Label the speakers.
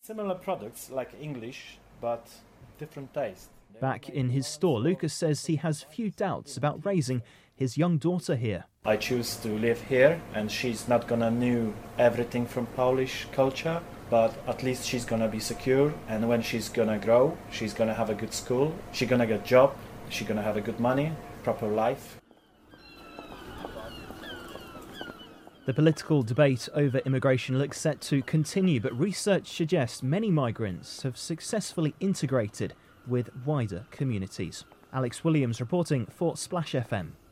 Speaker 1: Similar products like English, but different taste.
Speaker 2: Back in his store, Lucas says he has few doubts about raising his young daughter here.
Speaker 1: I choose to live here, and she's not gonna know everything from Polish culture, but at least she's gonna be secure, and when she's gonna grow, she's gonna have a good school, she's gonna get a job, she's gonna have a good money, proper life.
Speaker 2: The political debate over immigration looks set to continue, but research suggests many migrants have successfully integrated with wider communities. Alex Williams reporting for Splash FM.